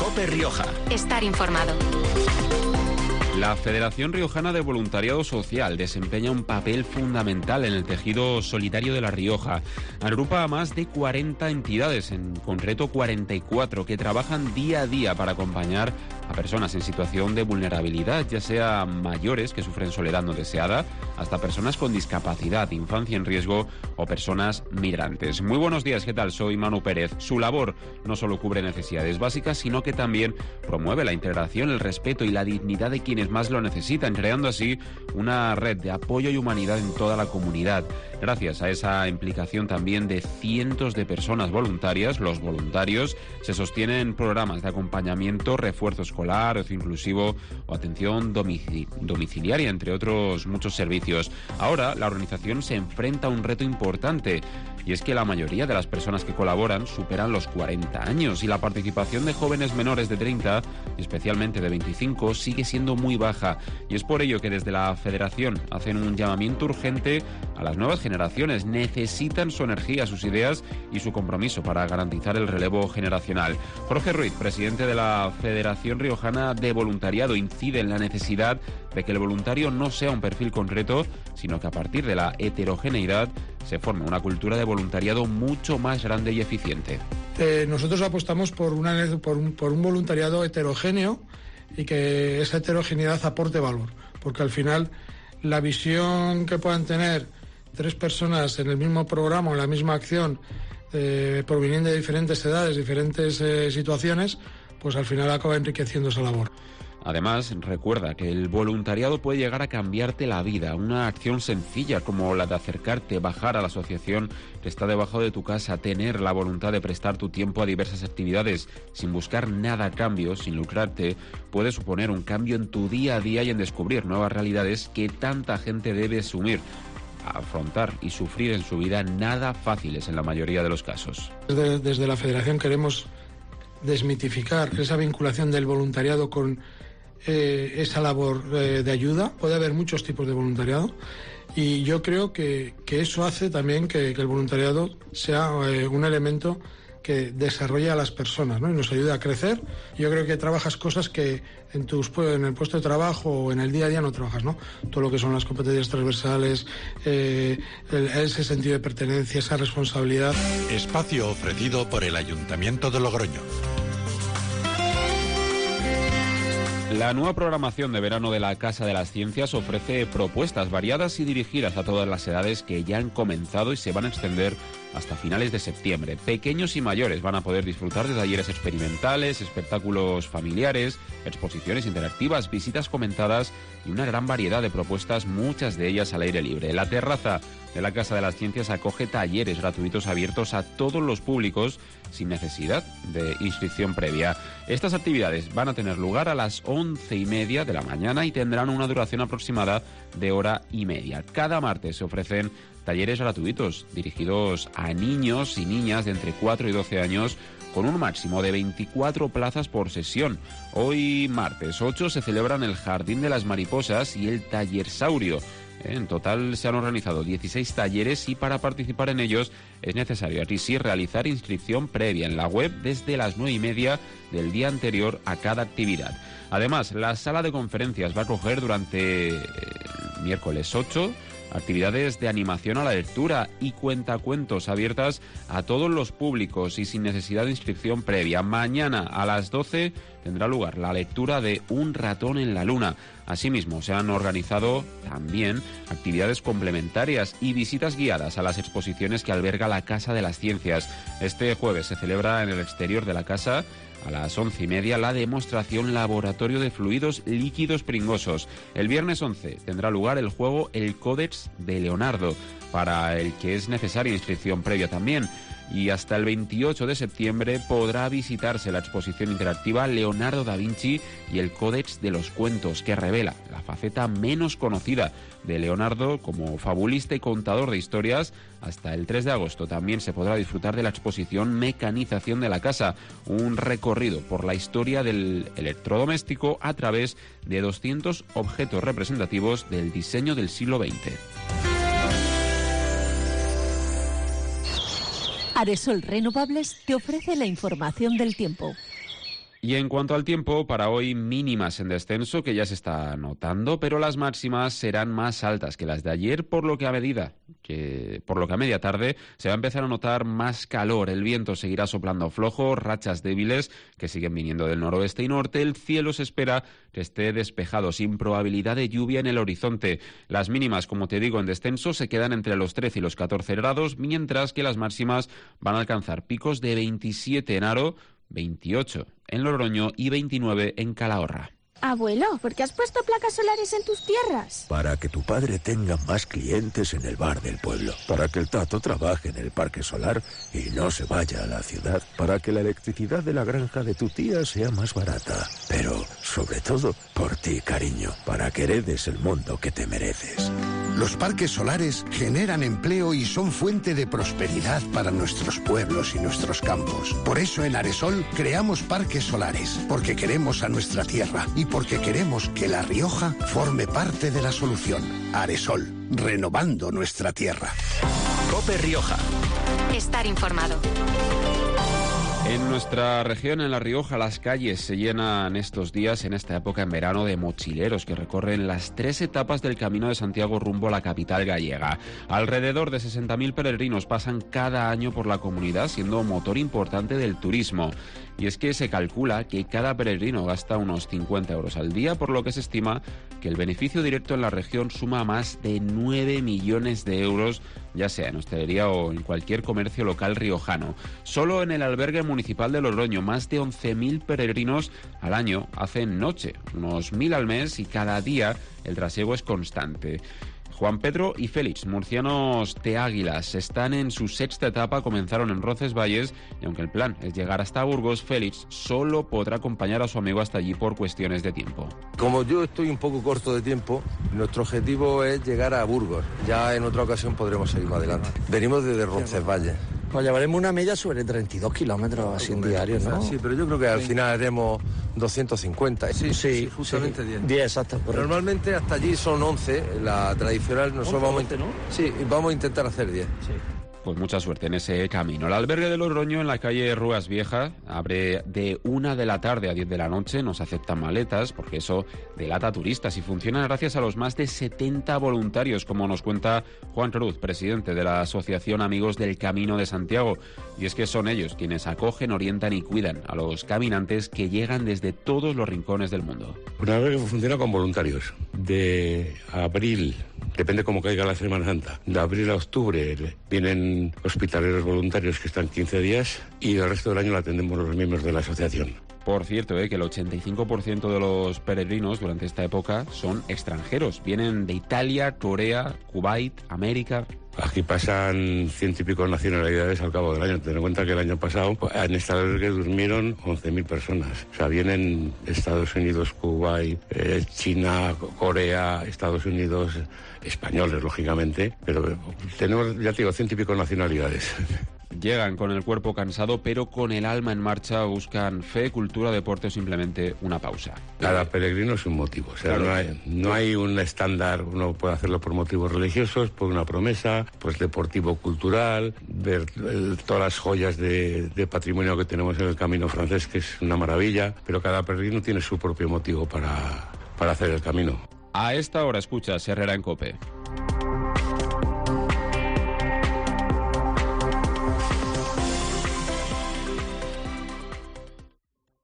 COPE Rioja. Estar informado. La Federación Riojana de Voluntariado Social desempeña un papel fundamental en el tejido solidario de La Rioja. Agrupa a más de 40 entidades, en concreto 44, que trabajan día a día para acompañar a personas en situación de vulnerabilidad, ya sea mayores que sufren soledad no deseada, hasta personas con discapacidad, infancia en riesgo o personas migrantes. Muy buenos días, ¿qué tal? Soy Manu Pérez. Su labor no solo cubre necesidades básicas, sino que también promueve la integración, el respeto y la dignidad de quienes más lo necesitan, creando así una red de apoyo y humanidad en toda la comunidad. Gracias a esa implicación también de cientos de personas voluntarias, los voluntarios, se sostienen programas de acompañamiento, refuerzo escolar, ocio inclusivo o atención domiciliaria, entre otros muchos servicios. Ahora, la organización se enfrenta a un reto importante, y es que la mayoría de las personas que colaboran superan los 40 años y la participación de jóvenes menores de 30, y especialmente de 25, sigue siendo muy baja. Y es por ello que desde la Federación hacen un llamamiento urgente a las nuevas generaciones. Necesitan su energía, sus ideas y su compromiso para garantizar el relevo generacional. Jorge Ruiz, presidente de la Federación Riojana de Voluntariado, incide en la necesidad de que el voluntario no sea un perfil concreto, sino que a partir de la heterogeneidad se forme una cultura de voluntariado mucho más grande y eficiente. Nosotros apostamos por un voluntariado heterogéneo y que esa heterogeneidad aporte valor, porque al final la visión que puedan tener 3 personas en el mismo programa o en la misma acción, proviniendo de diferentes edades, diferentes situaciones, pues al final acaba enriqueciendo esa labor. Además, recuerda que el voluntariado puede llegar a cambiarte la vida. Una acción sencilla como la de acercarte, bajar a la asociación que está debajo de tu casa, tener la voluntad de prestar tu tiempo a diversas actividades sin buscar nada a cambio, sin lucrarte, puede suponer un cambio en tu día a día y en descubrir nuevas realidades que tanta gente debe asumir, afrontar y sufrir en su vida, nada fáciles en la mayoría de los casos. Desde la Federación queremos desmitificar esa vinculación del voluntariado con esa labor de ayuda. Puede haber muchos tipos de voluntariado y yo creo que eso hace también que el voluntariado sea un elemento que desarrolle a las personas, ¿no? Y nos ayuda a crecer. Yo creo que trabajas cosas que en el puesto de trabajo o en el día a día no trabajas, ¿no? Todo lo que son las competencias transversales, ese sentido de pertenencia, esa responsabilidad. Espacio ofrecido por el Ayuntamiento de Logroño. La nueva programación de verano de la Casa de las Ciencias ofrece propuestas variadas y dirigidas a todas las edades que ya han comenzado y se van a extender hasta finales de septiembre. Pequeños y mayores van a poder disfrutar de talleres experimentales, espectáculos familiares, exposiciones interactivas, visitas comentadas y una gran variedad de propuestas, muchas de ellas al aire libre. La terraza de la Casa de las Ciencias acoge talleres gratuitos abiertos a todos los públicos sin necesidad de inscripción previa. Estas actividades van a tener lugar a las 11:30 de la mañana y tendrán una duración aproximada de 1:30. Cada martes se ofrecen talleres gratuitos dirigidos a niños y niñas de entre 4 y 12 años con un máximo de 24 plazas por sesión. Hoy, martes 8, se celebran el Jardín de las Mariposas y el Tallersaurio. En total se han organizado 16 talleres y para participar en ellos es necesario, aquí sí, realizar inscripción previa en la web desde las 9:30 del día anterior a cada actividad. Además, la sala de conferencias va a acoger durante el miércoles 8 actividades de animación a la lectura y cuentacuentos abiertas a todos los públicos y sin necesidad de inscripción previa. Mañana a las 12 tendrá lugar la lectura de Un ratón en la luna. Asimismo, se han organizado también actividades complementarias y visitas guiadas a las exposiciones que alberga la Casa de las Ciencias. Este jueves se celebra en el exterior de la casa a las 11:30 la demostración Laboratorio de Fluidos Líquidos Pringosos. El viernes 11 tendrá lugar el juego El Códex de Leonardo, para el que es necesaria inscripción previa también. Y hasta el 28 de septiembre podrá visitarse la exposición interactiva Leonardo da Vinci y el Códex de los Cuentos, que revela la faceta menos conocida de Leonardo como fabulista y contador de historias. Hasta el 3 de agosto también se podrá disfrutar de la exposición Mecanización de la Casa, un recorrido por la historia del electrodoméstico a través de 200 objetos representativos del diseño del siglo XX. Aresol Renovables te ofrece la información del tiempo. Y en cuanto al tiempo, para hoy mínimas en descenso, que ya se está notando, pero las máximas serán más altas que las de ayer, por lo que a media tarde se va a empezar a notar más calor. El viento seguirá soplando flojo, rachas débiles que siguen viniendo del noroeste y norte. El cielo se espera que esté despejado, sin probabilidad de lluvia en el horizonte. Las mínimas, como te digo, en descenso se quedan entre los 13 y los 14 grados, mientras que las máximas van a alcanzar picos de 27 en Haro, 28 en Logroño y 29 en Calahorra. Abuelo, ¿por qué has puesto placas solares en tus tierras? Para que tu padre tenga más clientes en el bar del pueblo. Para que el Tato trabaje en el parque solar y no se vaya a la ciudad. Para que la electricidad de la granja de tu tía sea más barata. Pero, sobre todo, por ti, cariño. Para que heredes el mundo que te mereces. Los parques solares generan empleo y son fuente de prosperidad para nuestros pueblos y nuestros campos. Por eso en Aresol creamos parques solares, porque queremos a nuestra tierra y porque queremos que La Rioja forme parte de la solución. Aresol, renovando nuestra tierra. COPE Rioja. Estar informado. En nuestra región, en La Rioja, las calles se llenan estos días, en esta época en verano, de mochileros que recorren las 3 etapas del Camino de Santiago rumbo a la capital gallega. Alrededor de 60.000 peregrinos pasan cada año por la comunidad, siendo motor importante del turismo. Y es que se calcula que cada peregrino gasta unos 50 euros al día, por lo que se estima que el beneficio directo en la región suma más de 9 millones de euros, ya sea en hostelería o en cualquier comercio local riojano. Solo en el albergue municipal de Logroño, más de 11.000 peregrinos al año hacen noche, unos 1.000 al mes, y cada día el trasiego es constante. Juan Pedro y Félix, murcianos de Águilas, están en su 6ª etapa, comenzaron en Roncesvalles, y aunque el plan es llegar hasta Burgos, Félix solo podrá acompañar a su amigo hasta allí por cuestiones de tiempo. Como yo estoy un poco corto de tiempo, nuestro objetivo es llegar a Burgos. Ya en otra ocasión podremos seguir más adelante. Venimos desde Roncesvalles. Nos llevaremos una media sobre 32 kilómetros así en diario, ¿no? Sí, pero yo creo que al final haremos 250. Sí, justamente 10. 10, exacto. Correcto. Normalmente hasta allí son 11, la tradicional. Nosotros vamos a intentar hacer 10. Sí. Pues mucha suerte en ese camino. El albergue de Logroño, en la calle Ruas Vieja, abre de 1 de la tarde a 10 de la noche. No se aceptan maletas porque eso delata a turistas, y funciona gracias a los más de 70 voluntarios, como nos cuenta Juan Cruz, presidente de la Asociación Amigos del Camino de Santiago. Y es que son ellos quienes acogen, orientan y cuidan a los caminantes que llegan desde todos los rincones del mundo. Un albergue que funciona con voluntarios. De abril, depende cómo caiga la Semana Santa, de abril a octubre vienen hospitaleros voluntarios que están 15 días y el resto del año lo atendemos los miembros de la asociación. Por cierto, que el 85% de los peregrinos durante esta época son extranjeros. Vienen de Italia, Corea, Kuwait, América. Aquí pasan 100 y pico nacionalidades al cabo del año. Ten en cuenta que el año pasado en esta albergue durmieron 11.000 personas. O sea, vienen Estados Unidos, Kuwait, China, Corea, Estados Unidos, españoles, lógicamente. Pero tenemos, ya te digo, 100 y pico nacionalidades. Llegan con el cuerpo cansado, pero con el alma en marcha. Buscan fe, cultura, deporte o simplemente una pausa. Cada peregrino es un motivo. O sea, claro, no hay un estándar. Uno puede hacerlo por motivos religiosos, por una promesa, pues deportivo, cultural, ver todas las joyas de patrimonio que tenemos en el Camino francés, que es una maravilla. Pero cada peregrino tiene su propio motivo para hacer el camino. A esta hora escuchas Herrera en COPE.